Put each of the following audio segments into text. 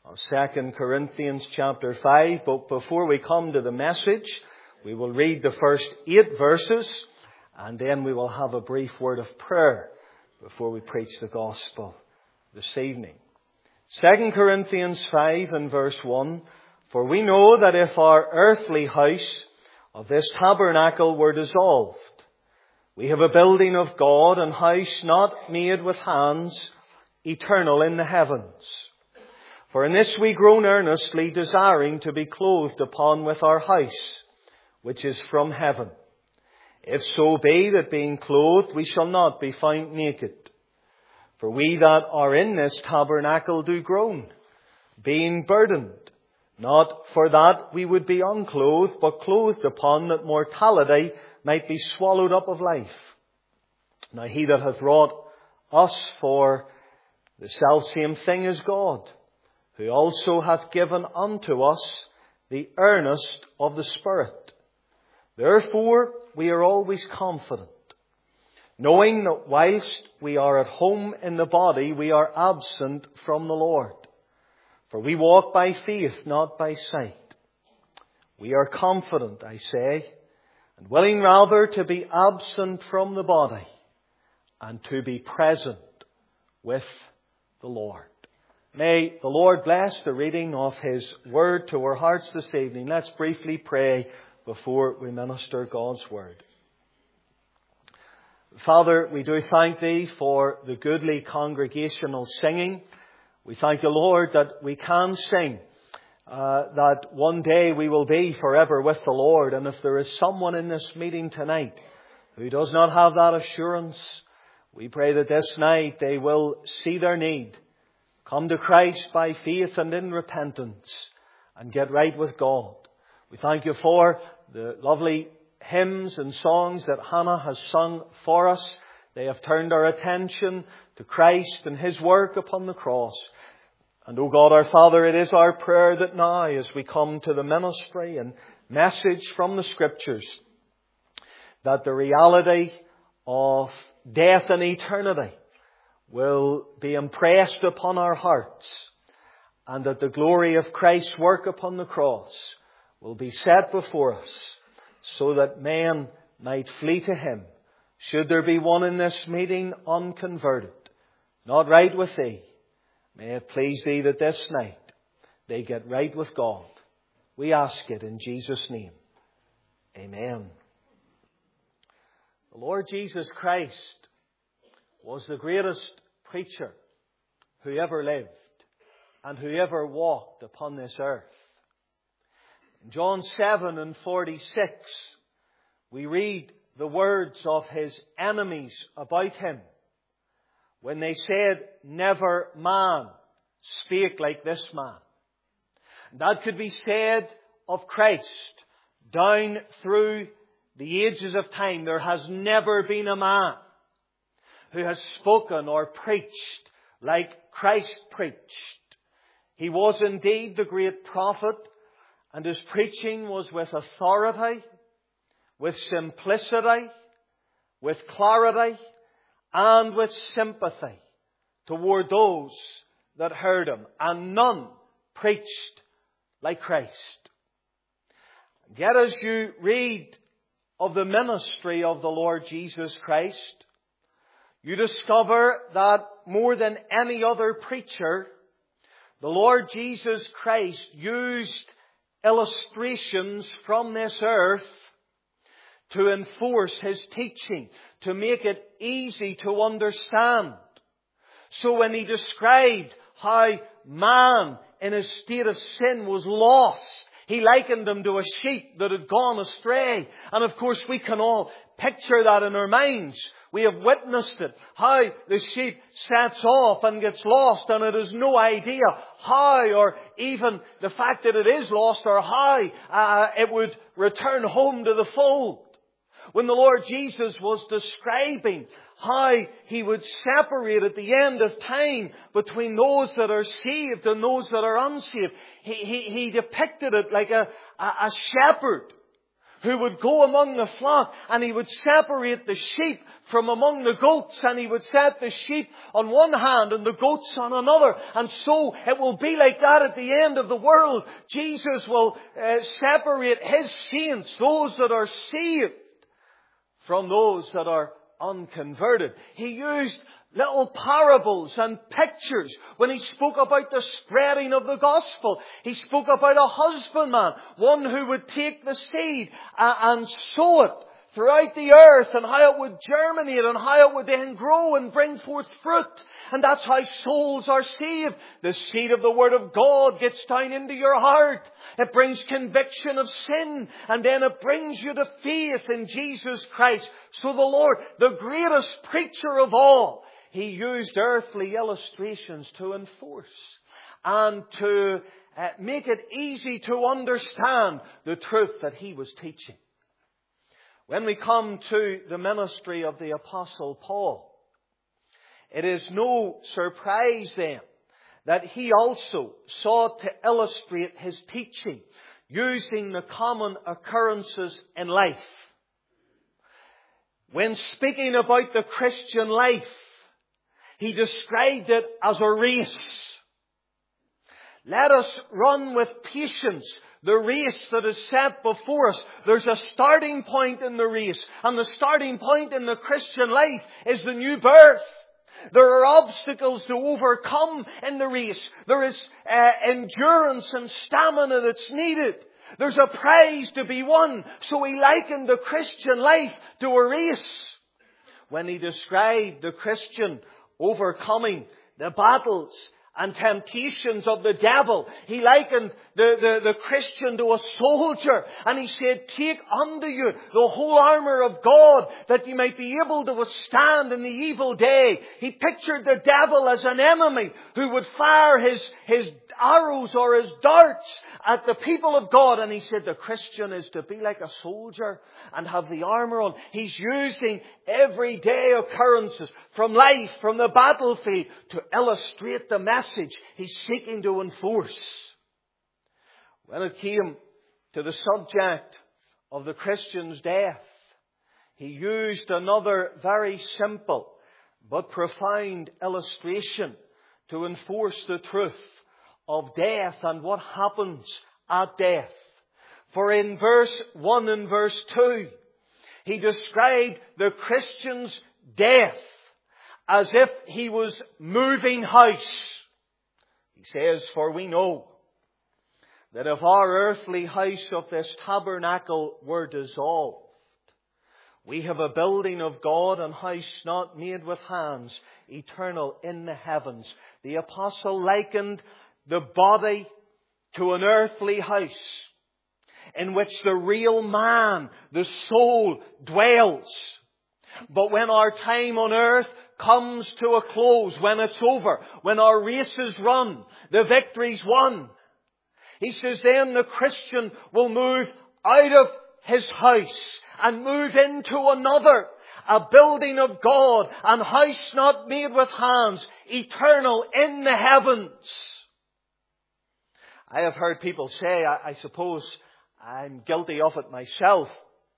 of 2 Corinthians chapter 5. But before we come to the message, we will read the first 8 verses, and then we will have a brief word of prayer before we preach the gospel this evening. 2 Corinthians 5 and verse 1, "For we know that if our earthly house of this tabernacle were dissolved, we have a building of God, an house not made with hands, eternal in the heavens. For in this we groan earnestly, desiring to be clothed upon with our house, which is from heaven. If so be that being clothed we shall not be found naked. For we that are in this tabernacle do groan, being burdened, not for that we would be unclothed, but clothed upon, that mortality might be swallowed up of life. Now he that hath wrought us for the selfsame thing is God, who also hath given unto us the earnest of the Spirit. Therefore we are always confident, knowing that whilst we are at home in the body, we are absent from the Lord. For we walk by faith, not by sight. We are confident, I say, and willing rather to be absent from the body and to be present with the Lord." May the Lord bless the reading of His Word to our hearts this evening. Let's briefly pray before we minister God's Word. Father, we do thank Thee for the goodly congregational singing. We thank You, Lord, that we can sing, that one day we will be forever with the Lord. And if there is someone in this meeting tonight who does not have that assurance, we pray that this night they will see their need, come to Christ by faith and in repentance, and get right with God. We thank You for the lovely hymns and songs that Hannah has sung for us. They have turned our attention to Christ and His work upon the cross. And, O God, our Father, it is our prayer that now, as we come to the ministry and message from the Scriptures, that the reality of death and eternity will be impressed upon our hearts, and that the glory of Christ's work upon the cross will be set before us, so that men might flee to Him. Should there be one in this meeting unconverted, not right with Thee, may it please Thee that this night they get right with God. We ask it in Jesus' name. Amen. The Lord Jesus Christ was the greatest preacher who ever lived and who ever walked upon this earth. In John 7 and 46, we read the words of His enemies about Him, when they said, "Never man spake like this man." That could be said of Christ down through the ages of time. There has never been a man who has spoken or preached like Christ preached. He was indeed the great prophet, and His preaching was with authority, with simplicity, with clarity, and with sympathy toward those that heard Him. And none preached like Christ. Yet as you read of the ministry of the Lord Jesus Christ, you discover that more than any other preacher, the Lord Jesus Christ used illustrations from this earth to enforce His teaching, to make it easy to understand. So when He described how man in his state of sin was lost, He likened him to a sheep that had gone astray. And of course we can all picture that in our minds. We have witnessed it, how the sheep sets off and gets lost, and it has no idea how, or even the fact that it is lost, or how it would return home to the fold. When the Lord Jesus was describing how He would separate at the end of time between those that are saved and those that are unsaved, He depicted it like a shepherd who would go among the flock, and He would separate the sheep from among the goats, and He would set the sheep on one hand and the goats on another. And so it will be like that at the end of the world. Jesus will separate His saints, those that are saved, from those that are unconverted. He used little parables and pictures when He spoke about the spreading of the gospel. He spoke about a husbandman, one who would take the seed and sow it throughout the earth, and how it would germinate and how it would then grow and bring forth fruit. And that's how souls are saved. The seed of the Word of God gets down into your heart. It brings conviction of sin, and then it brings you to faith in Jesus Christ. So the Lord, the greatest preacher of all, He used earthly illustrations to enforce and to make it easy to understand the truth that He was teaching. When we come to the ministry of the Apostle Paul, it is no surprise then that he also sought to illustrate his teaching using the common occurrences in life. When speaking about the Christian life, he described it as a race. Let us run with patience the race that is set before us. There's a starting point in the race, and the starting point in the Christian life is the new birth. There are obstacles to overcome in the race. There is endurance and stamina that's needed. There's a prize to be won. So he likened the Christian life to a race. When he described the Christian overcoming the battles and temptations of the devil, he likened the Christian to a soldier. And he said, take unto you the whole armour of God, that you might be able to withstand in the evil day. He pictured the devil as an enemy who would fire his arrows or his darts at the people of God. And he said the Christian is to be like a soldier and have the armour on. He's using everyday occurrences from life, from the battlefield, to illustrate the message he's seeking to enforce. When it came to the subject of the Christian's death, he used another very simple but profound illustration to enforce the truth of death and what happens at death. For in verse 1 and verse 2, he described the Christian's death as if he was moving house. He says, for we know that if our earthly house of this tabernacle were dissolved, we have a building of God, and house not made with hands, eternal in the heavens. The apostle likened the body to an earthly house in which the real man, the soul, dwells. But when our time on earth comes to a close, when it's over, when our race is run, the victory's won, he says then the Christian will move out of his house and move into another, a building of God, and house not made with hands, eternal in the heavens. I have heard people say, I suppose I'm guilty of it myself.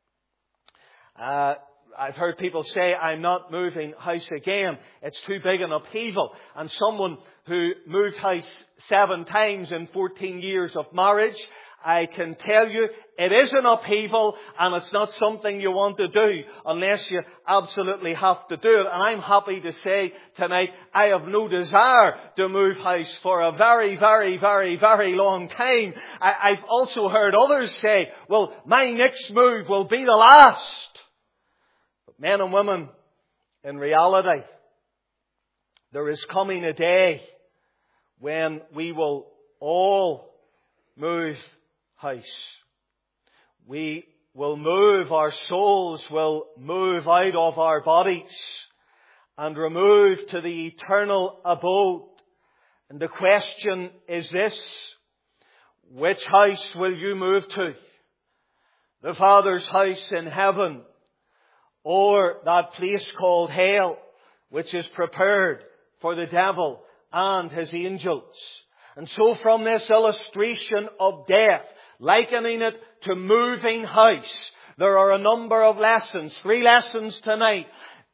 I've heard people say, I'm not moving house again. It's too big an upheaval. And someone who moved house 7 times in 14 years of marriage, I can tell you it is an upheaval, and it's not something you want to do unless you absolutely have to do it. And I'm happy to say tonight, I have no desire to move house for a very, very, very, very long time. I've also heard others say, well, my next move will be the last. But men and women, in reality, there is coming a day when we will all move house. We will move, our souls will move out of our bodies and remove to the eternal abode. And the question is this: which house will you move to? The Father's house in heaven, or that place called hell, which is prepared for the devil and his angels? And so from this illustration of death, likening it to moving house, there are a number of lessons, 3 lessons tonight.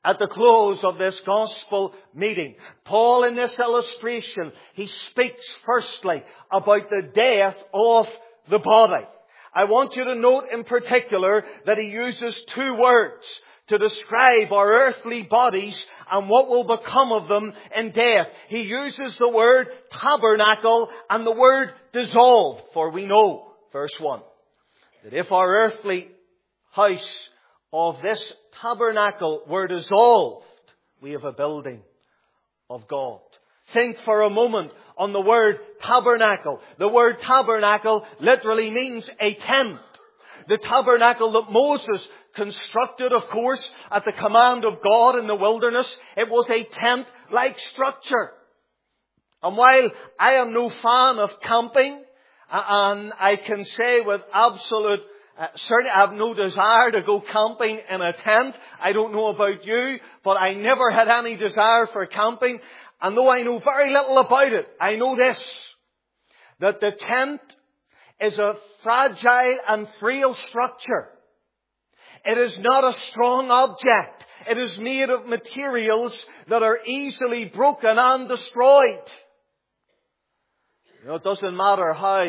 At the close of this gospel meeting, Paul in this illustration, he speaks firstly about the death of the body. I want you to note in particular that he uses two words to describe our earthly bodies and what will become of them in death. He uses the word tabernacle and the word dissolved. For we know, verse 1, that if our earthly house of this tabernacle were dissolved, we have a building of God. Think for a moment on the word tabernacle. The word tabernacle literally means a tent. The tabernacle that Moses constructed, of course, at the command of God in the wilderness, it was a tent-like structure. And while I am no fan of camping, and I can say with absolute certainly I have no desire to go camping in a tent. I don't know about you, but I never had any desire for camping. And though I know very little about it, I know this, that the tent is a fragile and frail structure. It is not a strong object. It is made of materials that are easily broken and destroyed. You know, it doesn't matter how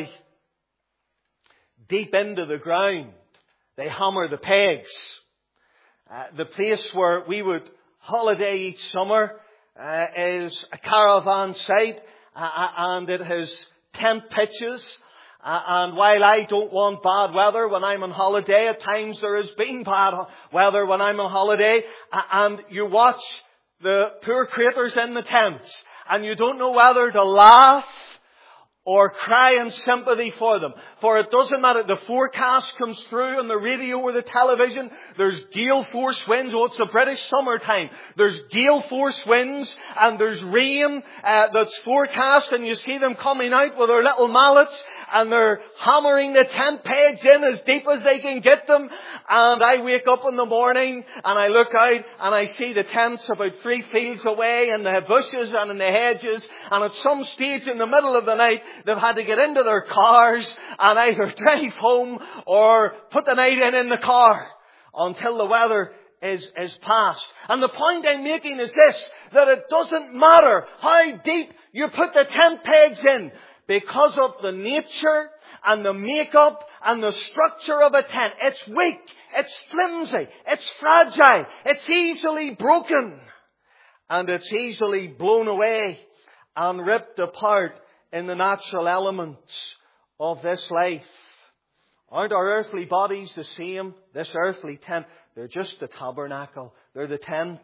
deep into the ground they hammer the pegs. The place where we would holiday each summer is a caravan site, and it has tent pitches. And while I don't want bad weather when I'm on holiday, at times there has been bad weather when I'm on holiday, and you watch the poor creatures in the tents, and you don't know whether to laugh or cry in sympathy for them. For it doesn't matter. The forecast comes through on the radio or the television. There's gale force winds. Oh, it's the British summertime. There's gale force winds and there's rain that's forecast, and you see them coming out with their little mallets and they're hammering the tent pegs in as deep as they can get them. And I wake up in the morning and I look out and I see the tents about 3 fields away in the bushes and in the hedges. And at some stage in the middle of the night, they've had to get into their cars and either drive home or put the night in the car until the weather is past. And the point I'm making is this, that it doesn't matter how deep you put the tent pegs in, because of the nature and the makeup and the structure of a tent. It's weak, it's flimsy, it's fragile, it's easily broken, and it's easily blown away and ripped apart in the natural elements of this life. Aren't our earthly bodies the same? This earthly tent, they're just the tabernacle. They're the tent.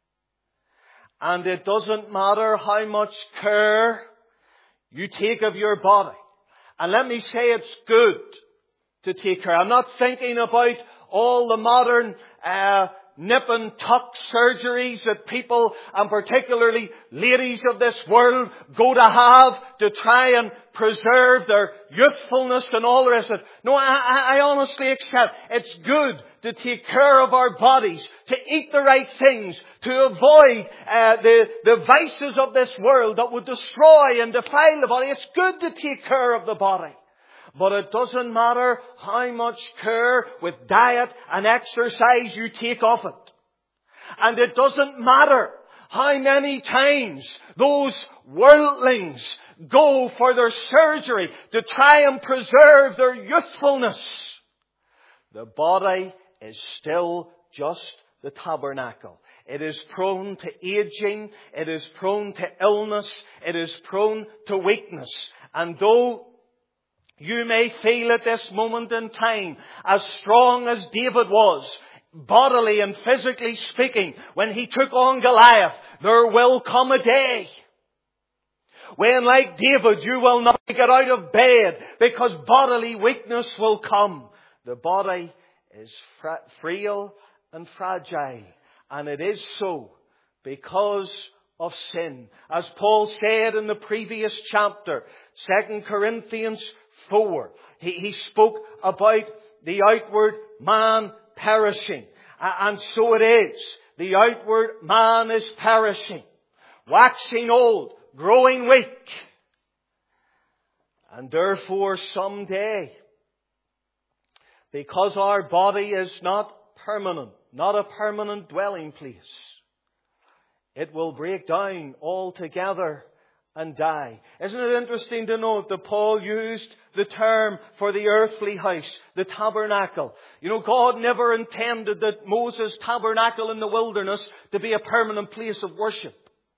And it doesn't matter how much care you take of your body. And let me say it's good to take care. I'm not thinking about all the modern nip and tuck surgeries that people, and particularly ladies of this world, go to have to try and preserve their youthfulness and all the rest of it. No, I honestly accept it's good to take care of our bodies, to eat the right things, to avoid the vices of this world that would destroy and defile the body. It's good to take care of the body. But it doesn't matter how much care with diet and exercise you take of it. And it doesn't matter how many times those worldlings go for their surgery to try and preserve their youthfulness. The body is still just the tabernacle. It is prone to aging. It is prone to illness. It is prone to weakness. And though you may feel at this moment in time as strong as David was, bodily and physically speaking, when he took on Goliath, there will come a day when, like David, you will not get out of bed because bodily weakness will come. The body is frail and fragile, and it is so because of sin. As Paul said in the previous chapter, 2 Corinthians 4, he spoke about the outward man perishing. And so it is. The outward man is perishing, waxing old, growing weak. And therefore someday, because our body is not permanent, not a permanent dwelling place, it will break down altogether and die. Isn't it interesting to note that Paul used the term for the earthly house, the tabernacle? You know, God never intended that Moses' tabernacle in the wilderness to be a permanent place of worship.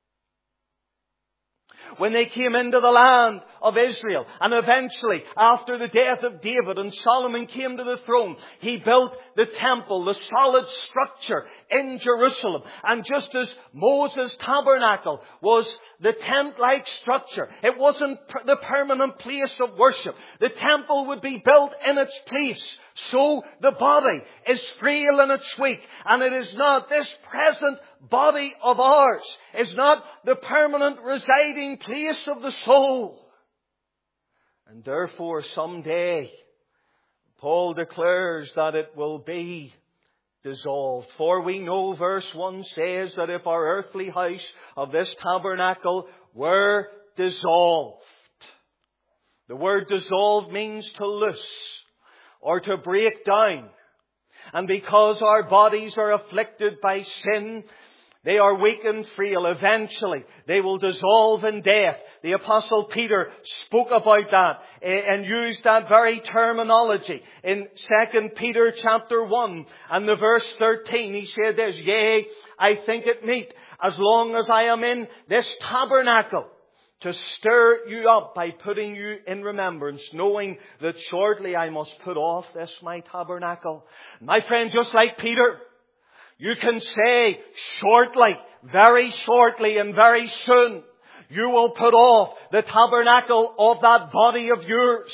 When they came into the land of Israel, and eventually, after the death of David and Solomon came to the throne, he built the temple, the solid structure in Jerusalem. And just as Moses' tabernacle was the tent-like structure, it wasn't the permanent place of worship. The temple would be built in its place. So the body is frail and it's weak. And it is not, this present body of ours is not the permanent residing place of the soul. And therefore someday, Paul declares that it will be dissolved. For we know, verse 1 says, that if our earthly house of this tabernacle were dissolved. The word dissolved means to loose or to break down. And because our bodies are afflicted by sin, they are weak and frail. Eventually, they will dissolve in death. The Apostle Peter spoke about that and used that very terminology in 2 Peter chapter 1 and the verse 13. He said this, "Yea, I think it meet, as long as I am in this tabernacle, to stir you up by putting you in remembrance, knowing that shortly I must put off this my tabernacle." My friend, just like Peter, you can say shortly, very shortly and very soon, you will put off the tabernacle of that body of yours.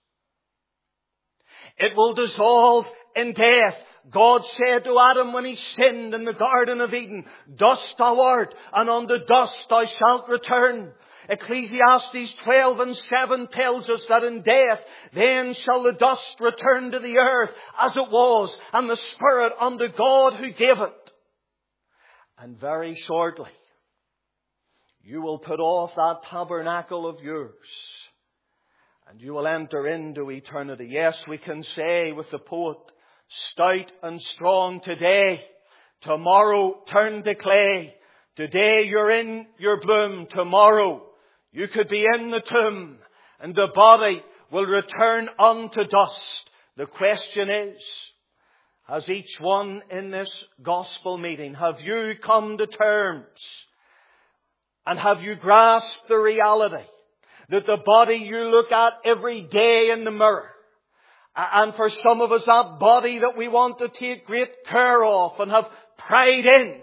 It will dissolve in death. God said to Adam when he sinned in the Garden of Eden, "Dust thou art, and unto dust thou shalt return." Ecclesiastes 12:7 tells us that in death, then shall the dust return to the earth as it was, and the spirit unto God who gave it. And very shortly, you will put off that tabernacle of yours, and you will enter into eternity. Yes, we can say with the poet, "Stout and strong today, tomorrow turn to clay. Today you're in your bloom, tomorrow you could be in the tomb, and the body will return unto dust." The question is, has each one in this gospel meeting, have you come to terms and have you grasped the reality that the body you look at every day in the mirror, and for some of us that body that we want to take great care of and have pride in,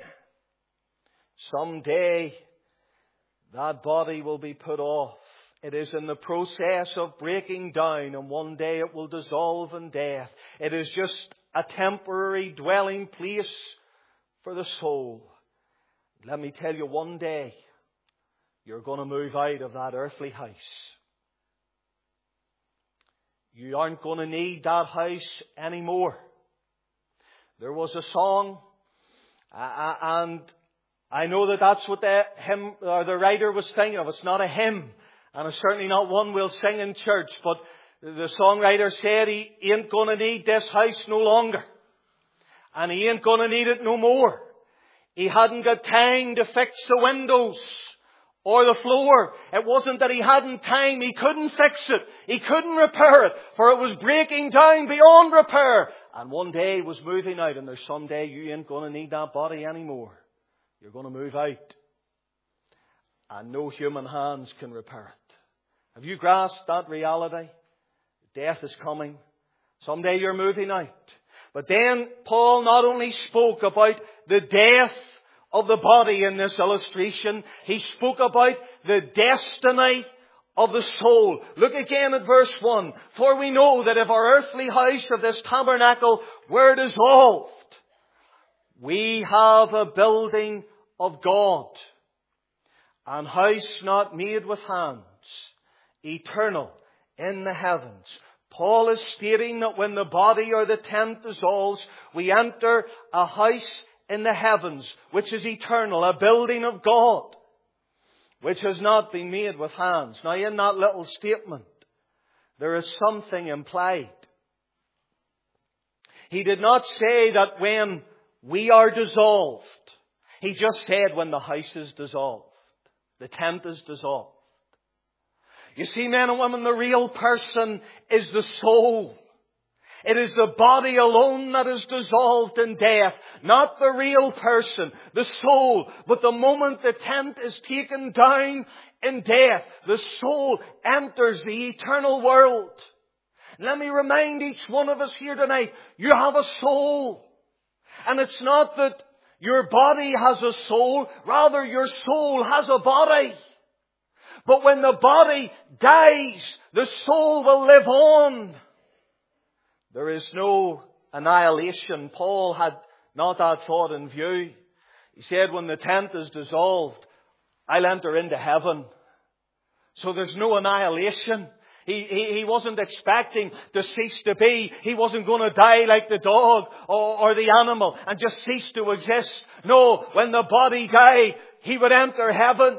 someday that body will be put off. It is in the process of breaking down, and one day it will dissolve in death. It is just a temporary dwelling place for the soul. Let me tell you, one day you're going to move out of that earthly house. You aren't going to need that house anymore. There was a song, and I know that that's what the hymn or the writer was thinking of. It's not a hymn, and it's certainly not one we'll sing in church. But the songwriter said he ain't going to need this house no longer, and he ain't going to need it no more. He hadn't got time to fix the windows or the floor. It wasn't that he hadn't time. He couldn't fix it. He couldn't repair it, for it was breaking down beyond repair. And one day was moving out, and there's someday you ain't going to need that body anymore. You're going to move out, and no human hands can repair it. Have you grasped that reality? Death is coming. Someday you're moving out. But then Paul not only spoke about the death of the body in this illustration, he spoke about the destiny of the soul. Look again at verse 1. "For we know that if our earthly house of this tabernacle were dissolved, we have a building of God, an house not made with hands, eternal in the heavens." Paul is stating that when the body or the tent dissolves, we enter a house in the heavens, which is eternal, a building of God, which has not been made with hands. Now, in that little statement, there is something implied. He did not say that when we are dissolved, He just said when the house is dissolved, the tent is dissolved. You see, men and women, the real person is the soul. It is the body alone that is dissolved in death, not the real person, the soul. But the moment the tent is taken down in death, the soul enters the eternal world. Let me remind each one of us here tonight, you have a soul. And it's not that your body has a soul, rather your soul has a body. But when the body dies, the soul will live on. There is no annihilation. Paul had not that thought in view. He said, when the tent is dissolved, I'll enter into heaven. So there's no annihilation. He wasn't expecting to cease to be. He wasn't going to die like the dog or the animal and just cease to exist. No, when the body died, he would enter heaven.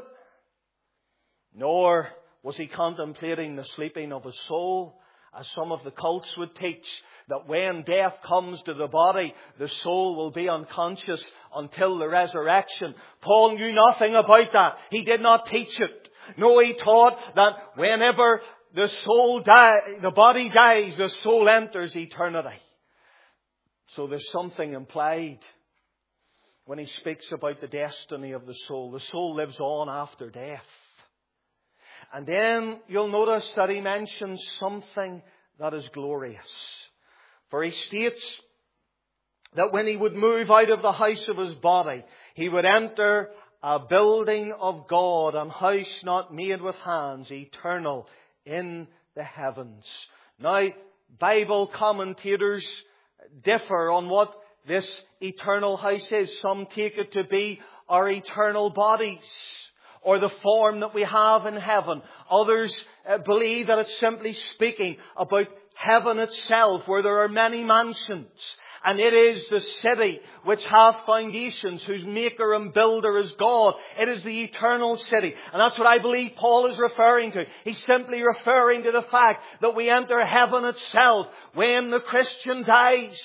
Nor was he contemplating the sleeping of his soul, as some of the cults would teach, that when death comes to the body, the soul will be unconscious until the resurrection. Paul knew nothing about that. He did not teach it. No, he taught that whenever the body dies, the soul enters eternity. So there's something implied when he speaks about the destiny of the soul. The soul lives on after death. And then you'll notice that he mentions something that is glorious. For he states that when he would move out of the house of his body, he would enter a building of God, an house not made with hands, eternal in the heavens. Now, Bible commentators differ on what this eternal house is. Some take it to be our eternal bodies, or the form that we have in heaven. Others believe that it's simply speaking about heaven itself, where there are many mansions. And it is the city which hath foundations, whose maker and builder is God. It is the eternal city. And that's what I believe Paul is referring to. He's simply referring to the fact that we enter heaven itself when the Christian dies.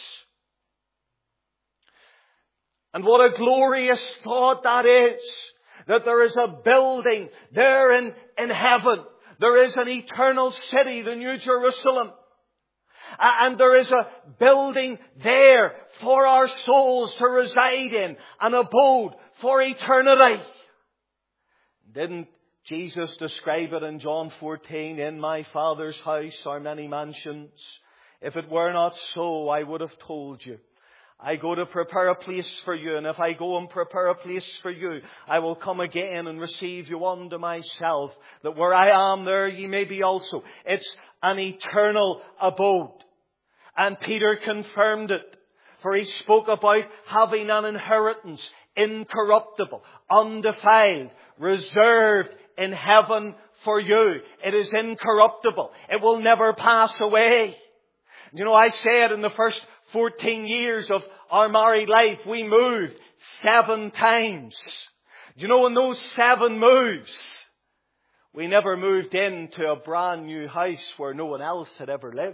And what a glorious thought that is, that there is a building there in heaven. There is an eternal city, the New Jerusalem. And there is a building there for our souls to reside in, an abode for eternity. Didn't Jesus describe it in John 14? In my Father's house are many mansions. If it were not so, I would have told you. I go to prepare a place for you, and if I go and prepare a place for you, I will come again and receive you unto myself, that where I am, there ye may be also. It's an eternal abode. And Peter confirmed it, for he spoke about having an inheritance, incorruptible, undefiled, reserved in heaven for you. It is incorruptible. It will never pass away. You know, I said in the first 14 years of our married life, we moved 7 times. Do you know, in those 7 moves, we never moved into a brand new house where no one else had ever lived.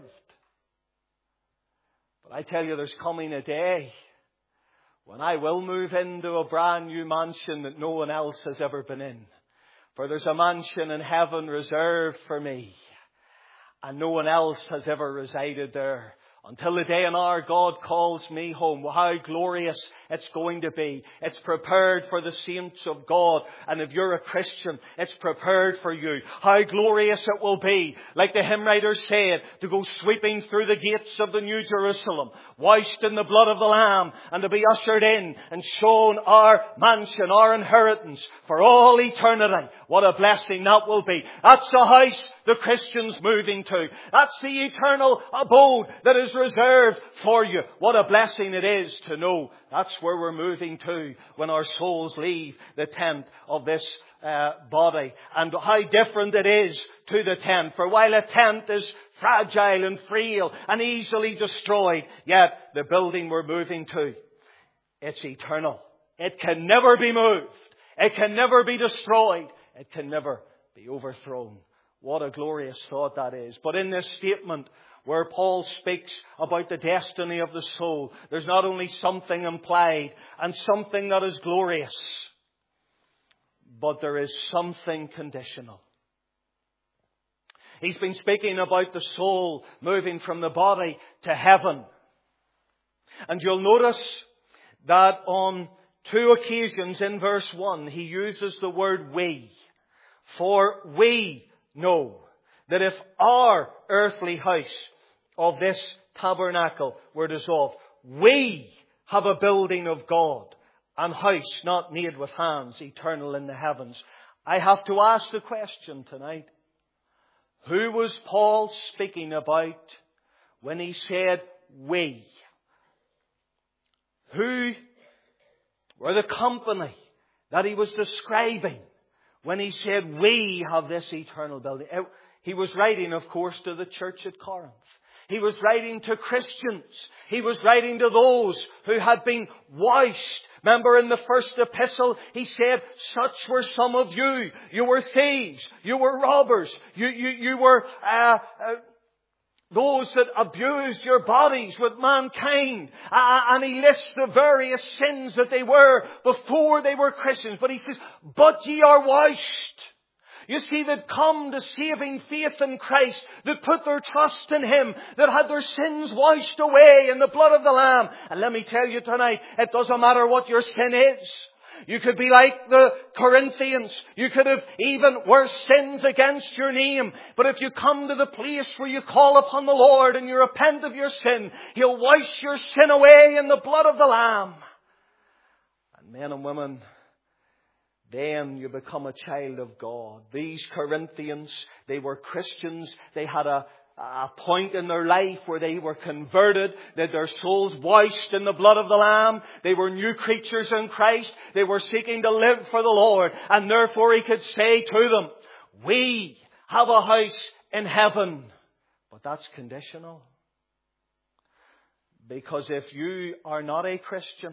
But I tell you, there's coming a day when I will move into a brand new mansion that no one else has ever been in. For there's a mansion in heaven reserved for me, and no one else has ever resided there. Until the day and hour God calls me home. How glorious it's going to be. It's prepared for the saints of God. And if you're a Christian, it's prepared for you. How glorious it will be, like the hymn writer said, to go sweeping through the gates of the New Jerusalem, washed in the blood of the Lamb, and to be ushered in and shown our mansion, our inheritance for all eternity. What a blessing that will be. That's the house the Christian's moving to. That's the eternal abode that is reserved for you. What a blessing it is to know that's where we're moving to when our souls leave the tent of this body. And how different it is to the tent. For while a tent is fragile and frail and easily destroyed, yet the building we're moving to, it's eternal. It can never be moved. It can never be destroyed. It can never be overthrown. What a glorious thought that is. But in this statement where Paul speaks about the destiny of the soul, there's not only something implied and something that is glorious, but there is something conditional. He's been speaking about the soul moving from the body to heaven. And you'll notice that on 2 occasions in verse 1, he uses the word we. For we know that if our earthly house of this tabernacle were dissolved, we have a building of God, an house not made with hands, eternal in the heavens. I have to ask the question tonight, who was Paul speaking about when he said we? Who were the company that he was describing when he said we have this eternal building? He was writing, of course, to the church at Corinth. He was writing to Christians. He was writing to those who had been washed. Remember in the first epistle, he said, such were some of you. You were thieves. You were robbers. You were those that abused your bodies with mankind. And he lists the various sins that they were before they were Christians. But he says, but ye are washed. You see, that come to saving faith in Christ, that put their trust in Him, that had their sins washed away in the blood of the Lamb. And let me tell you tonight, it doesn't matter what your sin is. You could be like the Corinthians. You could have even worse sins against your name. But if you come to the place where you call upon the Lord and you repent of your sin, He'll wash your sin away in the blood of the Lamb. And men and women, then you become a child of God. These Corinthians, they were Christians. They had a point in their life where they were converted, that their souls washed in the blood of the Lamb. They were new creatures in Christ. They were seeking to live for the Lord. And therefore he could say to them, we have a house in heaven. But that's conditional. Because if you are not a Christian,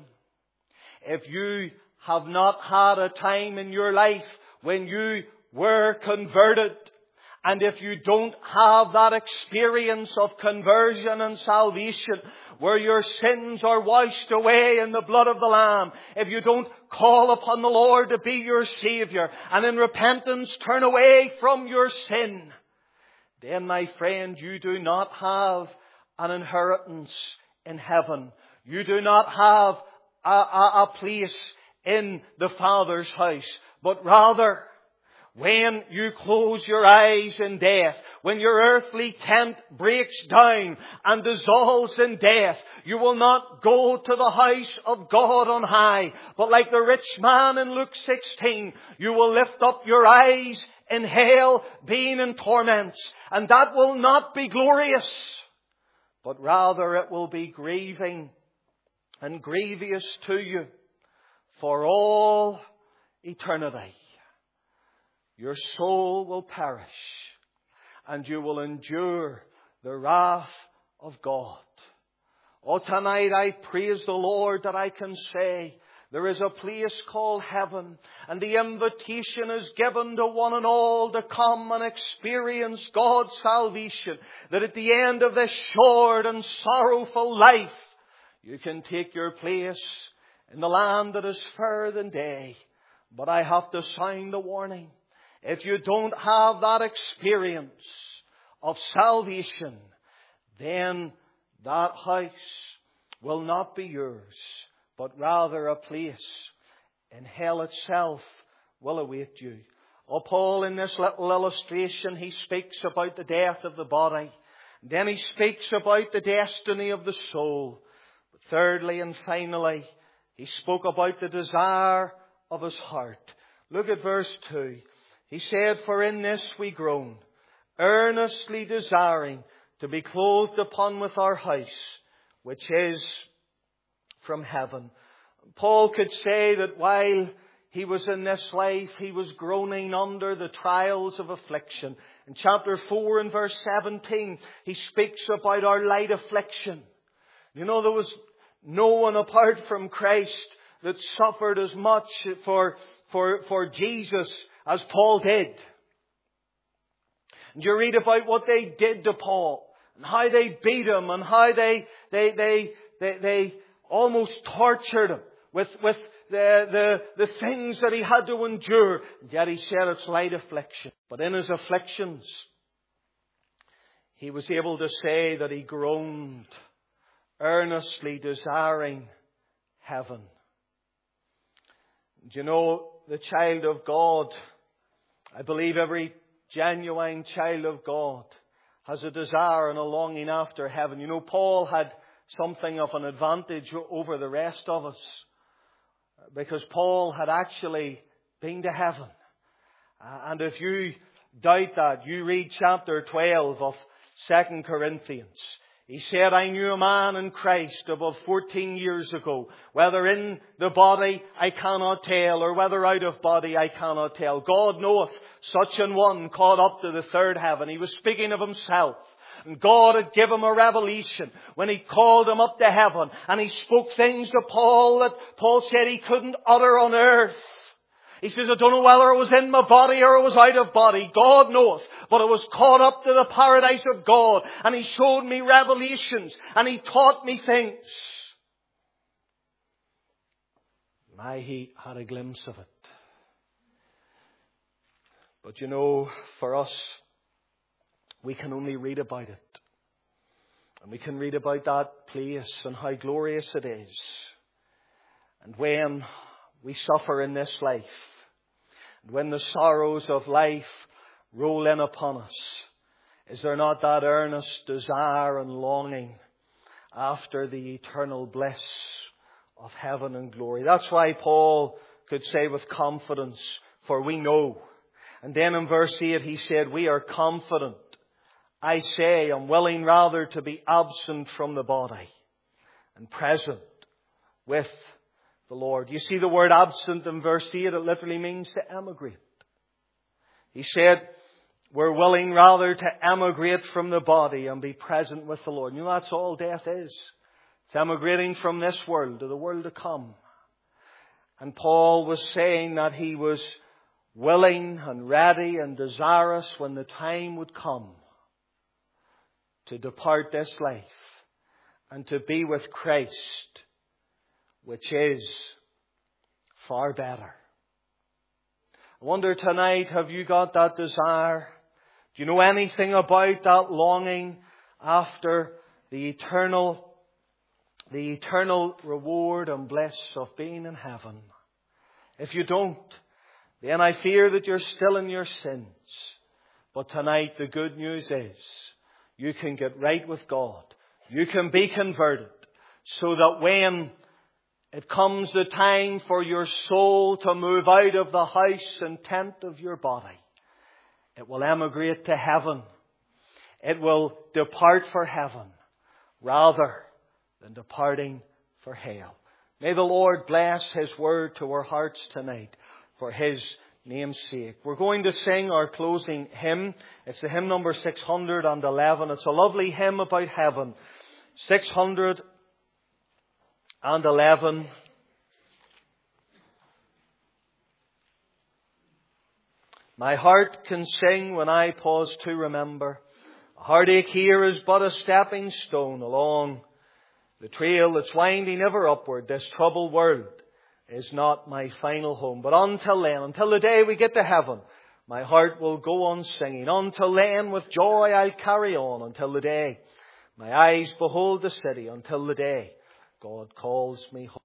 if you have not had a time in your life when you were converted, and if you don't have that experience of conversion and salvation, where your sins are washed away in the blood of the Lamb, if you don't call upon the Lord to be your Saviour, and in repentance turn away from your sin, then, my friend, you do not have an inheritance in heaven. You do not have a place in the Father's house, but rather, when you close your eyes in death, when your earthly tent breaks down and dissolves in death, you will not go to the house of God on high, but like the rich man in Luke 16, you will lift up your eyes in hell, being in torments, and that will not be glorious, but rather it will be grieving and grievous to you for all eternity. Your soul will perish, and you will endure the wrath of God. Oh, tonight I praise the Lord that I can say there is a place called heaven, and the invitation is given to one and all to come and experience God's salvation, that at the end of this short and sorrowful life, you can take your place in the land that is fairer than day. But I have to sound the warning. If you don't have that experience of salvation, then that house will not be yours, but rather a place in hell itself will await you. Oh, Paul, in this little illustration, he speaks about the death of the body. Then he speaks about the destiny of the soul. But thirdly and finally, he spoke about the desire of his heart. Look at verse 2. He said, for in this we groan, earnestly desiring to be clothed upon with our house, which is from heaven. Paul could say that while he was in this life, he was groaning under the trials of affliction. In chapter 4 and verse 17, he speaks about our light affliction. You know, there was no one apart from Christ that suffered as much for Jesus as Paul did. And you read about what they did to Paul, and how they beat him, and how they almost tortured him with the things that he had to endure. And yet he said it's light affliction. But in his afflictions, he was able to say that he groaned, earnestly desiring heaven. Do you know, the child of God, I believe every genuine child of God has a desire and a longing after heaven. You know, Paul had something of an advantage over the rest of us, because Paul had actually been to heaven. And if you doubt that, you read chapter 12 of 2 Corinthians. He said, I knew a man in Christ above 14 years ago, whether in the body I cannot tell, or whether out of body I cannot tell. God knoweth such an one caught up to the third heaven. He was speaking of himself. And God had given him a revelation when He called him up to heaven. And He spoke things to Paul that Paul said he couldn't utter on earth. He says, I don't know whether it was in my body or it was out of body. God knoweth. But it was caught up to the paradise of God. And He showed me revelations. And He taught me things. He had a glimpse of it. But you know, for us, we can only read about it. And we can read about that place and how glorious it is. And when we suffer in this life, and when the sorrows of life roll in upon us, is there not that earnest desire and longing after the eternal bliss of heaven and glory? That's why Paul could say with confidence, for we know. And then in verse 8 he said, we are confident. I say, I'm willing rather to be absent from the body and present with the Lord. You see the word absent in verse 8, it literally means to emigrate. He said, we're willing rather to emigrate from the body and be present with the Lord. You know, that's all death is. It's emigrating from this world to the world to come. And Paul was saying that he was willing and ready and desirous when the time would come to depart this life and to be with Christ, which is far better. I wonder tonight, have you got that desire? Do you know anything about that longing after the eternal reward and bliss of being in heaven? If you don't, then I fear that you're still in your sins. But tonight the good news is you can get right with God. You can be converted so that when it comes the time for your soul to move out of the house and tent of your body, it will emigrate to heaven. It will depart for heaven rather than departing for hell. May the Lord bless His word to our hearts tonight for His name's sake. We're going to sing our closing hymn. It's the hymn number 611. It's a lovely hymn about heaven. 611. My heart can sing when I pause to remember. A heartache here is but a stepping stone along the trail that's winding ever upward. This troubled world is not my final home. But until then, until the day we get to heaven, my heart will go on singing. Until then, with joy I'll carry on. Until the day my eyes behold the city. Until the day God calls me home.